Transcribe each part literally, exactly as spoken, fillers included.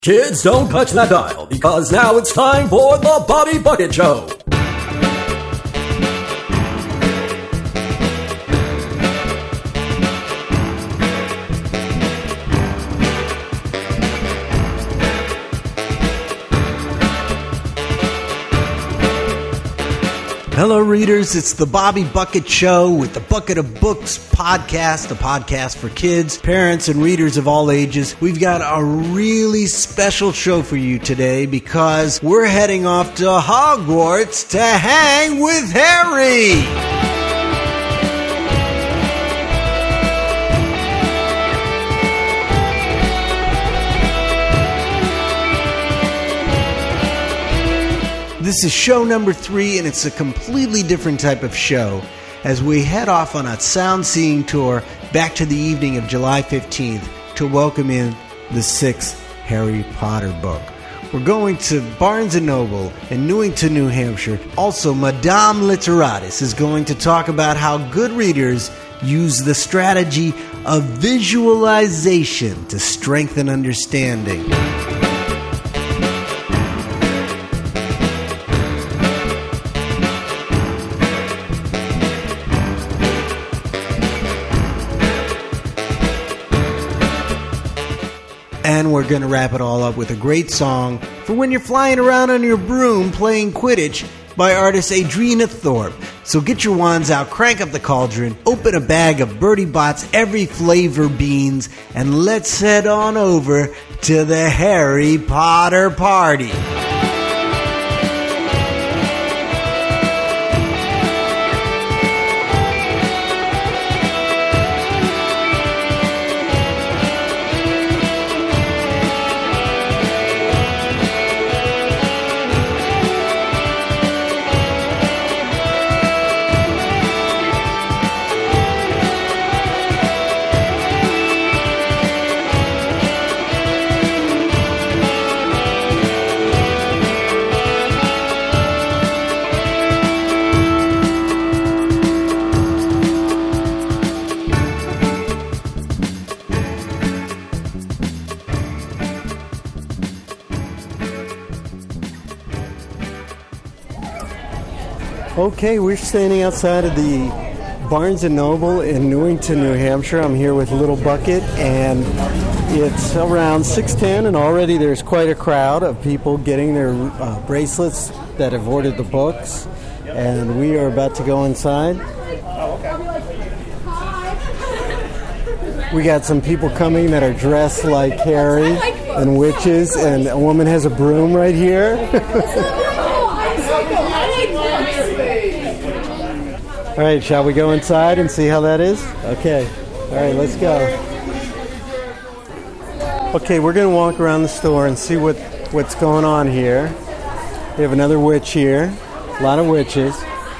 Kids, don't touch that dial, because now it's time for the Bobby Bucket Show. Hello, readers. It's the Bobby Bucket Show with the Bucket of Books podcast, a podcast for kids, parents, and readers of all ages. We've got a really special show for you today because we're heading off to Hogwarts to hang with Harry. This is show number three, and it's a completely different type of show as we head off on a sound-seeing tour back to the evening of July fifteenth to welcome in the sixth Harry Potter book. We're going to Barnes and Noble in Newington, New Hampshire. Also, Madame Literatus is going to talk about how good readers use the strategy of visualization to strengthen understanding. And we're going to wrap it all up with a great song for when you're flying around on your broom playing Quidditch by artist Adrena Thorpe. So get your wands out, crank up the cauldron, open a bag of Bertie Bott's every flavor beans, and let's head on over to the Harry Potter party. Okay, we're standing outside of the Barnes and Noble in Newington, New Hampshire. I'm here with Little Bucket, and it's around six ten, and already there's quite a crowd of people getting their uh, bracelets that have ordered the books, and we are about to go inside. We got some people coming that are dressed like Harry and witches, and a woman has a broom right here. All right, shall we go inside and see how that is? Okay. All right, let's go. Okay, we're going to walk around the store and see what, what's going on here. We have another witch here. A lot of witches.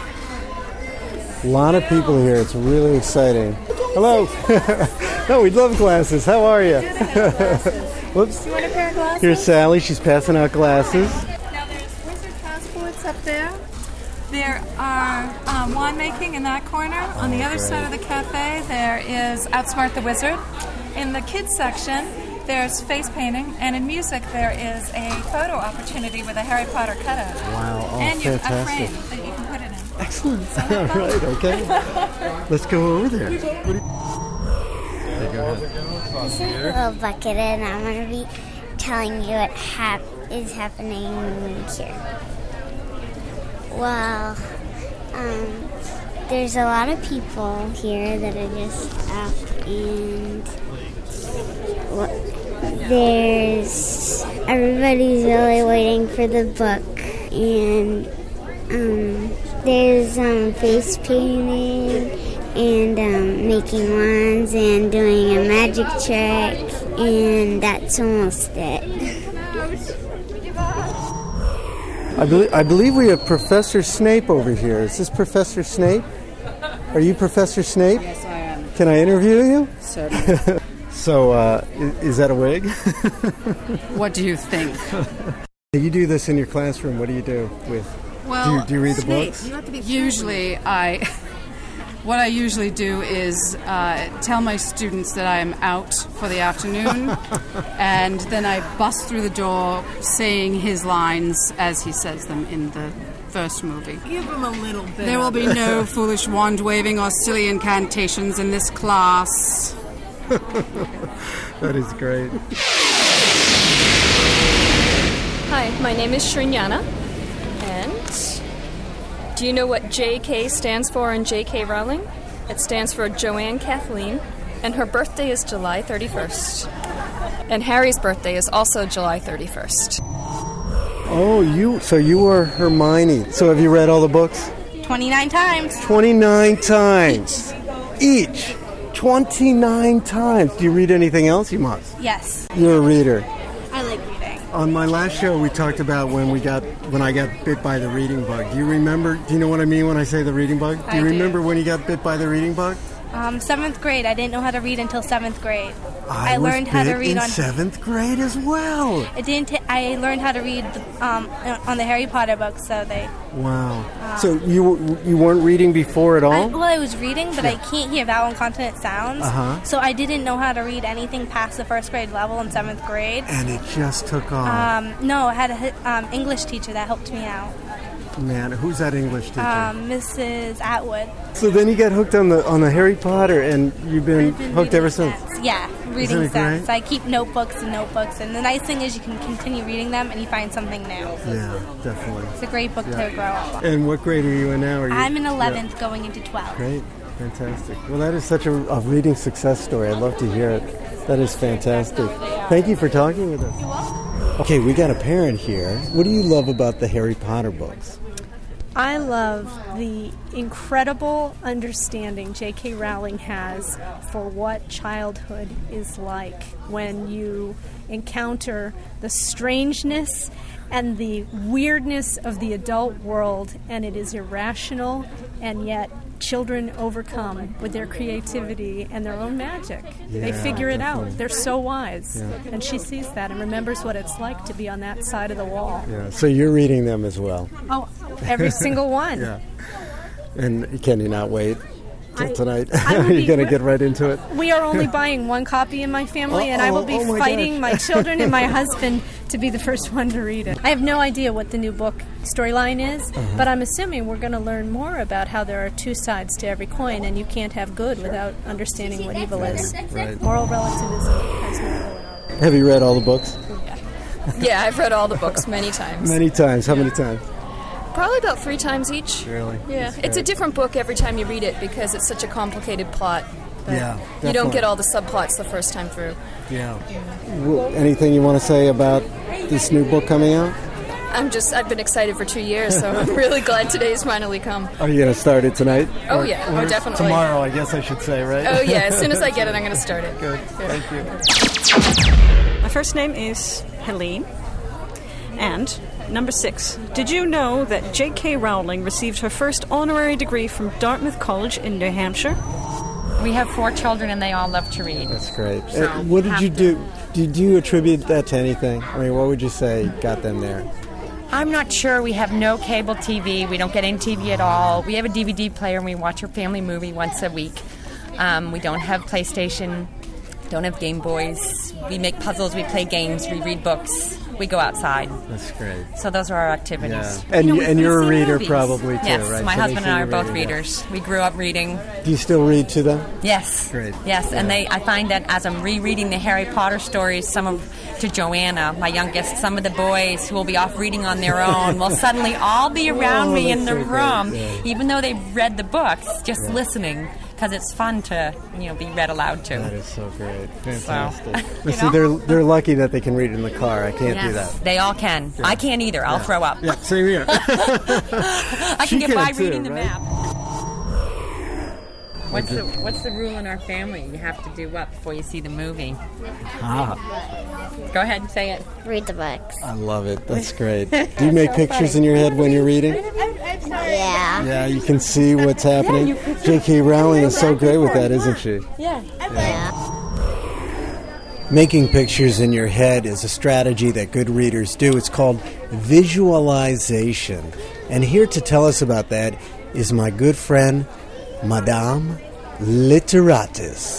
A lot of people here. It's really exciting. Hello. No, we love glasses. How are you? Whoops. Do you want a pair of glasses? Here's Sally. She's passing out glasses. Now there's wizard passports up there. There are um, wand making in that corner. On the other side of the cafe, there is Outsmart the Wizard. In the kids section, there's face painting, and in music, there is a photo opportunity with a Harry Potter cutout. Wow! Oh, and you, a fantastic! frame that you can put it in. Excellent. So All right. Okay. Let's go over there. What do you... Okay, go ahead. This is Little Bucket, and I'm going to be telling you what hap- is happening here. Well, um, there's a lot of people here that are just out, and well, there's everybody's really waiting for the book, and um, there's um, face painting and um, making wands and doing a magic trick, and that's almost it. I believe, I believe we have Professor Snape over here. Is this Professor Snape? Are you Professor Snape? Yes, I am. Can I interview you? Certainly. So, uh, is, is that a wig? What do you think? You do this in your classroom. What do you do with? Well, do you, do you read the Snape, books? you have to be Usually, I What I usually do is uh, tell my students that I am out for the afternoon, and then I bust through the door saying his lines as he says them in the first movie. Give him a little bit. There will be no foolish wand-waving or silly incantations in this class. That is great. Hi, my name is Srinyana, and do you know what J K stands for in J K Rowling? It stands for Joanne Kathleen, and her birthday is July thirty-first. And Harry's birthday is also July thirty-first. Oh, you, so you were Hermione. So have you read all the books? twenty-nine times. twenty-nine times. Each. twenty-nine times. Do you read anything else? You must. Yes. You're a reader. I like reading. On my last show, we talked about when we got when I got bit by the reading bug. Do you remember? Do you know what I mean when I say the reading bug? Do you I do. remember when you got bit by the reading bug? Um, seventh grade. I didn't know how to read until seventh grade. I, I was learned how to bit read in on seventh grade as well. I didn't. T- I learned how to read the, um, on the Harry Potter books. So they. Wow. So you you weren't reading before at I, all? well, I was reading, but I can't hear vowel and consonant sounds. Uh-huh. So I didn't know how to read anything past the first grade level in seventh grade. And it just took off. Um, no, I had a um, English teacher that helped me out. Man, who's that English teacher? Um, Missus Atwood. So then you got hooked on the on the Harry Potter, and you've been, I've been hooked reading ever since. Yeah, reading Isn't it since. great? I keep notebooks and notebooks, and the nice thing is you can continue reading them and you find something new. Yeah, definitely. It's a great book Yeah. to grow up on. And what grade are you in now? Are you, I'm in eleventh, going into twelfth. Great, fantastic. Well, that is such a, a reading success story. I'd love to hear it. That is fantastic. Thank you for talking with us. Okay, we got a parent here. What do you love about the Harry Potter books? I love the incredible understanding J K Rowling has for what childhood is like when you encounter the strangeness and the weirdness of the adult world, and it is irrational, and yet children overcome with their creativity and their own magic. They Yeah, figure it definitely. out. They're so wise. Yeah. And she sees that and remembers what it's like to be on that side of the wall. Yeah. So you're reading them as well. Oh, every single one. Yeah. And can you not wait till I- tonight? I will Are you be- going to get right into it? We are only buying one copy in my family, and I will be Uh-oh, oh my fighting gosh. my children and my husband to be the first one to read it. I have no idea what the new book storyline is, Uh-huh. but I'm assuming we're going to learn more about how there are two sides to every coin, and you can't have good without understanding what evil is. Right. Moral relativism has no role. Have you read all the books? Yeah, I've read all the books many times. Many times. How many times? Probably about three times each. Really? Yeah, That's it's a great. different book every time you read it because it's such a complicated plot. But Yeah, you definitely. don't get all the subplots the first time through. Yeah. Well, anything you want to say about this new book coming out? I'm just, I've been excited for two years, so I'm really glad today's finally come. Are you going to start it tonight? Oh, Or- yeah. Oh, or definitely. Tomorrow, I guess I should say, right? Oh, yeah, as soon as I get it, I'm going to start it. Good. Thank you. My first name is Helene. And number six, did you know that J K Rowling received her first honorary degree from Dartmouth College in New Hampshire? We have four children and they all love to read. That's great. So, Uh, what did have you to- do? Did you attribute that to anything? I mean, what would you say got them there? I'm not sure. We have no cable T V. We don't get any T V at all. We have a D V D player and we watch our family movie once a week. Um, we don't have PlayStation, don't have Game Boys. We make puzzles, we play games, we read books, we go outside. That's great. So those are our activities. Yeah. And You know, you- we and go you're a see reader movies. probably, too, yes, right? my So husband they and I see are you both reading, yeah. readers. We grew up reading. Do you still read to them? Yes. Great. Yes, and Yeah. they I find that as I'm rereading the Harry Potter stories, some of to Joanna, my youngest, some of the boys who will be off reading on their own will suddenly all be around Oh, me in that's the so great, room, yeah. even though they've read the books, just Yeah. listening because it's fun to you know be read aloud to. That is so great. Fantastic. you But see, know? they're, they're lucky that they can read it in the car. I can't yes, do that. they all can. Yeah. I can't either. I'll Yeah. throw up. Yeah, same here. I She can get can by too, reading the right? map. What's the What's the rule in our family? You have to do what before you see the movie? Ah, Go ahead and say it. Read the books. I love it. That's great. Do you make pictures in your head when you're reading? Yeah. Yeah, you can see what's happening. J K Rowling is so great with that, isn't she? Yeah. Making pictures in your head is a strategy that good readers do. It's called visualization. And here to tell us about that is my good friend, Madame Literatus.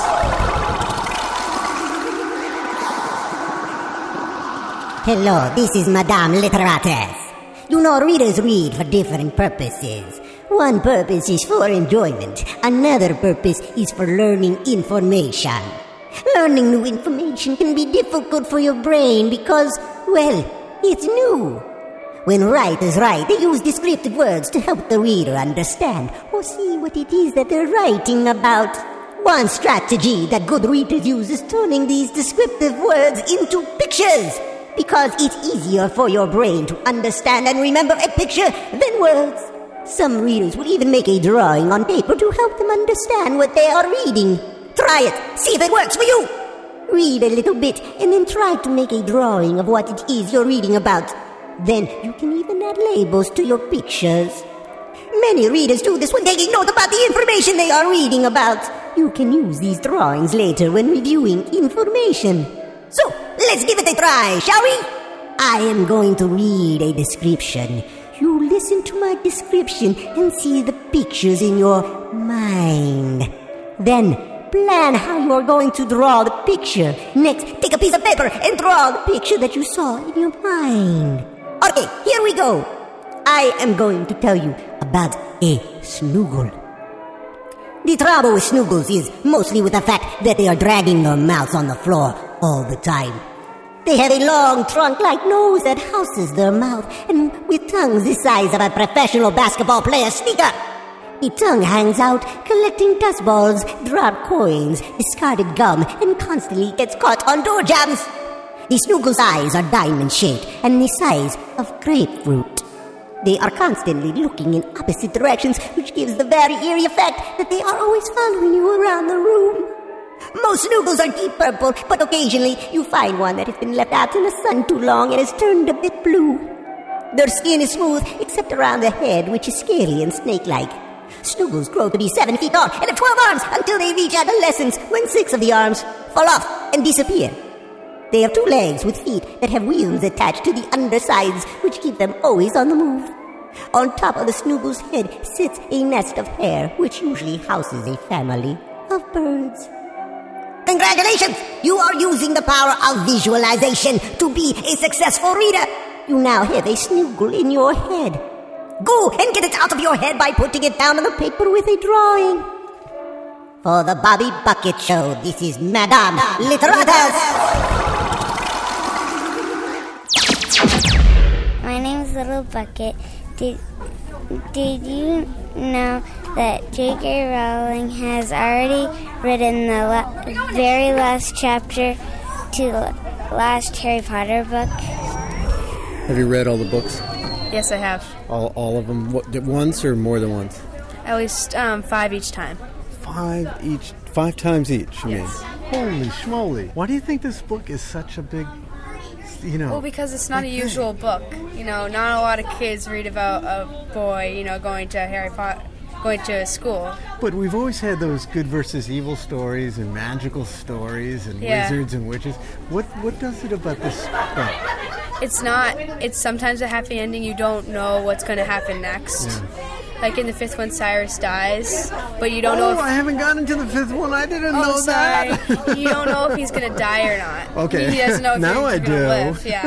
Hello, this is Madame Literatus. You know, readers read for different purposes. One purpose is for enjoyment. Another purpose is for learning information. Learning new information can be difficult for your brain because, well, it's new. When writers write, they use descriptive words to help the reader understand or see what it is that they're writing about. One strategy that good readers use is turning these descriptive words into pictures, because it's easier for your brain to understand and remember a picture than words. Some readers will even make a drawing on paper to help them understand what they are reading. Try it. See if it works for you. Read a little bit and then try to make a drawing of what it is you're reading about. Then you can even add labels to your pictures. Many readers do this when taking note about the information they are reading about. You can use these drawings later when reviewing information. So, let's give it a try, shall we? I am going to read a description. You listen to my description and see the pictures in your mind. Then, plan how you are going to draw the picture. Next, take a piece of paper and draw the picture that you saw in your mind. Okay, here we go. I am going to tell you about a snoogle. The trouble with snoogles is mostly with the fact that they are dragging their mouths on the floor all the time. They have a long trunk-like nose that houses their mouth, and with tongues the size of a professional basketball player's sneaker. The tongue hangs out, collecting dust balls, dropped coins, discarded gum, and constantly gets caught on door jambs. The snoogle's eyes are diamond-shaped and the size of grapefruit. They are constantly looking in opposite directions, which gives the very eerie effect that they are always following you around the room. Most snoogles are deep purple, but occasionally you find one that has been left out in the sun too long and has turned a bit blue. Their skin is smooth, except around the head, which is scaly and snake-like. Snoogles grow to be seven feet tall and have twelve arms until they reach adolescence, when six of the arms fall off and disappear. They have two legs with feet that have wheels attached to the undersides, which keep them always on the move. On top of the snoogle's head sits a nest of hair, which usually houses a family of birds. Congratulations! You are using the power of visualization to be a successful reader. You now have a snoogle in your head. Go and get it out of your head by putting it down on the paper with a drawing. For the Bobby Bucket Show, this is Madame Literatus. My name is Little Bucket. Did, did you know that J K Rowling has already written the la- very last chapter to the last Harry Potter book? Have you read all the books? Yes, I have. All, all of them? What, once or more than once? At least um, five each time. Five each, five times each, you Yes. mean? Holy schmoly. Why do you think this book is such a big, you know... Well, because it's not a big usual thing? book. You know, not a lot of kids read about a boy, you know, going to Harry Potter, going to school. But we've always had those good versus evil stories and magical stories and Yeah. wizards and witches. What what does it about this book? It's not, it's sometimes a happy ending. You don't know what's going to happen next. Yeah. Like in the fifth one, Cyrus dies, but you don't oh, know if... I haven't gotten to the fifth one. I didn't oh, know sorry. that. You don't know if he's going to die or not. Okay. He doesn't know if Now he's I going do. to live. Yeah.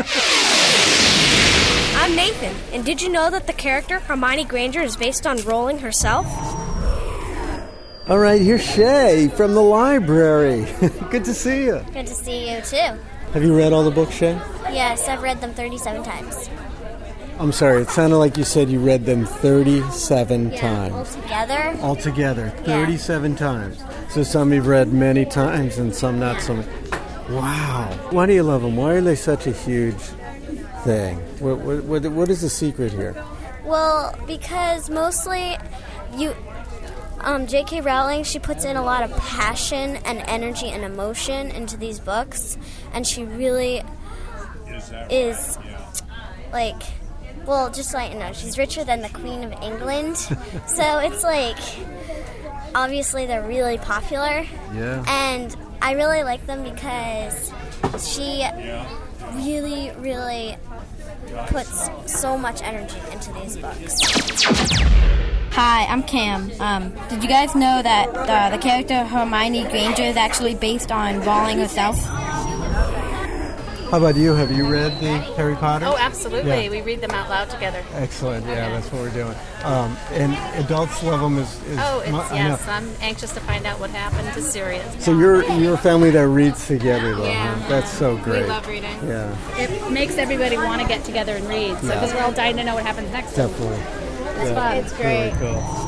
I'm Nathan, and did you know that the character Hermione Granger is based on Rowling herself? All right, here's Shay from the library. Good to see you. Good to see you, too. Have you read all the books, Shay? Yes, I've read them thirty-seven times. I'm sorry, it sounded like you said you read them thirty-seven Yeah, times. altogether? Altogether, Yeah. thirty-seven times. So some you've read many times and some not so much. Wow. Why do you love them? Why are they such a huge thing? What, what, what, what is the secret here? Well, because mostly you... Um, J K Rowling, she puts in a lot of passion and energy and emotion into these books, and she really is, like, well, just so you know, she's richer than the Queen of England, so it's like, obviously they're really popular, Yeah. and I really like them because she really, really puts so much energy into these books. Hi, I'm Cam. Um, did you guys know that uh, the character Hermione Granger is actually based on Rowling herself? How about you? Have you read the Harry Potter? Oh, absolutely. Yeah. We read them out loud together. Excellent. Yeah, that's what we're doing. Um, and adults love them as... as oh, it's, mu- yes. I'm anxious to find out what happened to Sirius. So you're you're a family that reads together, though. Yeah. Huh? That's so great. We love reading. Yeah. It makes everybody want to get together and read, so Yeah. because we're all dying to know what happens next. Definitely. It's Yeah. fun. It's great. Really cool.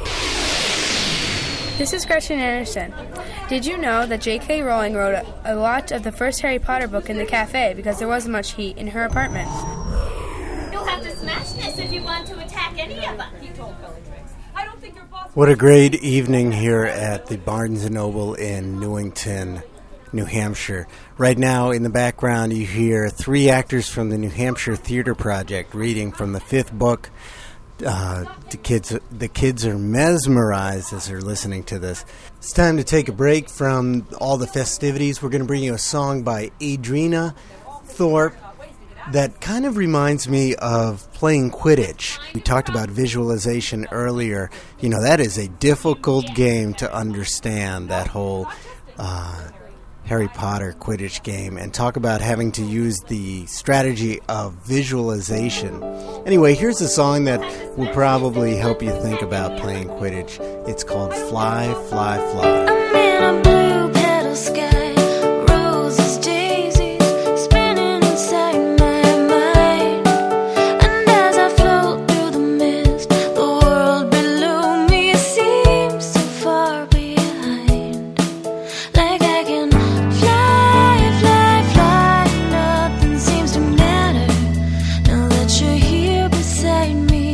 This is Gretchen Anderson. Did you know that J K. Rowling wrote a, a lot of the first Harry Potter book in the cafe because there wasn't much heat in her apartment? You'll have to smash this if you want to attack any of us. He told Bellatrix. I don't think your boss... What a great evening here at the Barnes and Noble in Newington, New Hampshire. Right now in the background you hear three actors from the New Hampshire Theater Project reading from the fifth book. Uh, the kids, the kids are mesmerized as they're listening to this. It's time to take a break from all the festivities. We're going to bring you a song by Adrena Thorpe that kind of reminds me of playing Quidditch. We talked about visualization earlier. You know, that is a difficult game to understand, that whole uh, Harry Potter Quidditch game, and talk about having to use the strategy of visualization. Anyway, here's a song that will probably help you think about playing Quidditch. It's called Fly, Fly, Fly. I'm in a blue petal sky, roses, daisies, spinning inside my mind. And as I float through the mist, the world below me seems so far behind. Like I can fly, fly, fly, nothing seems to matter now that you're here beside me.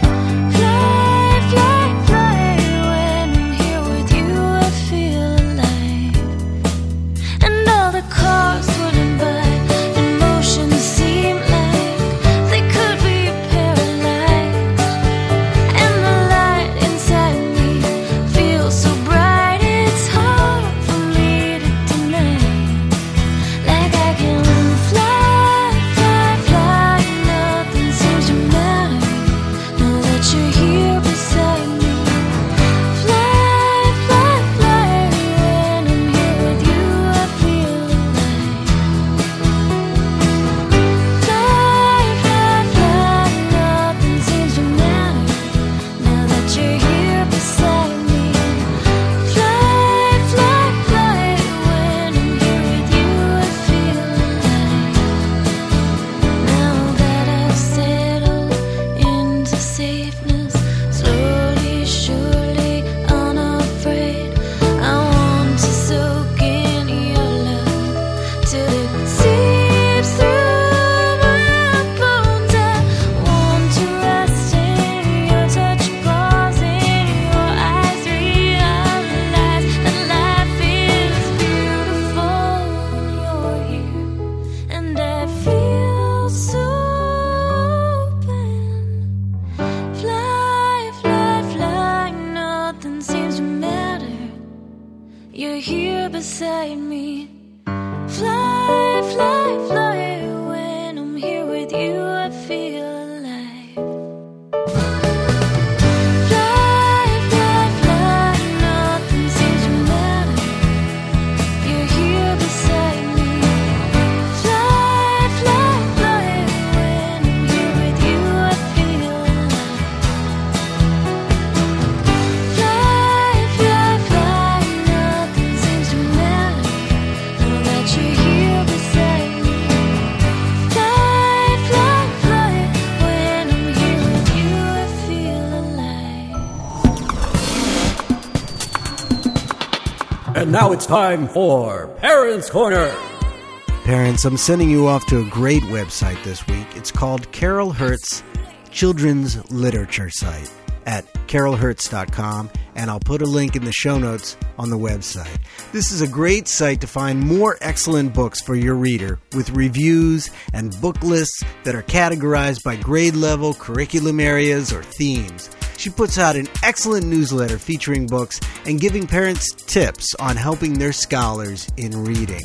Fly, fly, fly, when I'm here with you I feel alive. And all the cars swirling by, emotions seem like they could be paralyzed. And the light inside me feels so bright, it's hard for me to deny. Like I can fly, fly, fly, nothing seems to matter now that you're here beside me. Fly, fly, fly, when I'm here with you I feel alive. Fly, fly, fly, nothing seems to matter now that you're here beside me. Fly, fly, fly, when I'm here with you I feel alive. Now that I've settled into safeness, slowly, surely, unafraid, I want to soak in your love till it seeps through my bones. I want to rest in your touch, pause in your eyes, realize that life is beautiful when you're here, and I feel so open. Fly, fly, fly, nothing seems to matter. You're here beside me. Fly, fly, fly, when I'm here with you I feel alive. Fly, fly, fly, nothing seems to matter. You're here beside me. Fly, fly, fly, when I'm here with you I feel alive. Fly, fly, fly, nothing seems to matter now that you're here beside me. Fly, fly, fly, when I'm here with you I feel alive. And now it's time for Parents Corner. Parents, I'm sending you off to a great website this week. It's called Carol Hurt's Children's Literature site at carol hurts dot com, and I'll put a link in the show notes on the website. This is a great site to find more excellent books for your reader with reviews and book lists that are categorized by grade level, curriculum areas, or themes. She puts out an excellent newsletter featuring books and giving parents tips on helping their scholars in reading.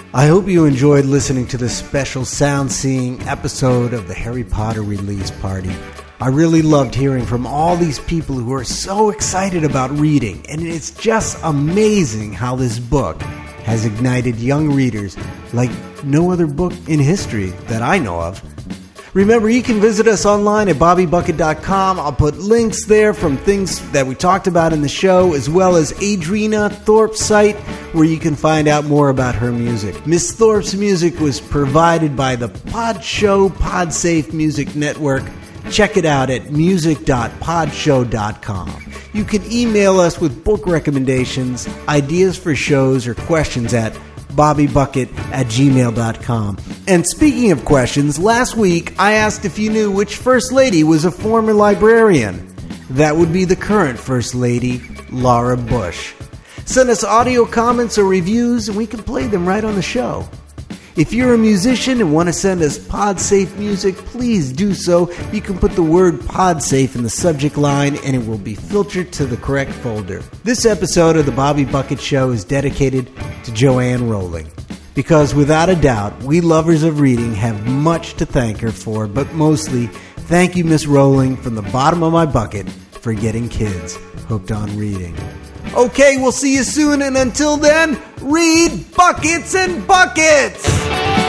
I hope you enjoyed listening to this special sound seeing episode of the Harry Potter release party. I really loved hearing from all these people who are so excited about reading, and it's just amazing how this book has ignited young readers like no other book in history that I know of. Remember, you can visit us online at bobby bucket dot com. I'll put links there from things that we talked about in the show, as well as Adrena Thorpe's site, where you can find out more about her music. Miss Thorpe's music was provided by the Pod Show PodSafe Music Network. Check it out at music dot pod show dot com. You can email us with book recommendations, ideas for shows, or questions at bobby bucket at gmail dot com. And speaking of questions, last week I asked if you knew which First Lady was a former librarian. That would be the current First Lady, Laura Bush. Send us audio comments or reviews and we can play them right on the show. If you're a musician and want to send us PodSafe music, please do so. You can put the word PodSafe in the subject line and it will be filtered to the correct folder. This episode of The Bobby Bucket Show is dedicated to Joanne Rowling, because without a doubt, we lovers of reading have much to thank her for, but mostly, thank you, Miss Rowling, from the bottom of my bucket for getting kids hooked on reading. Okay, we'll see you soon, and until then, read buckets and buckets!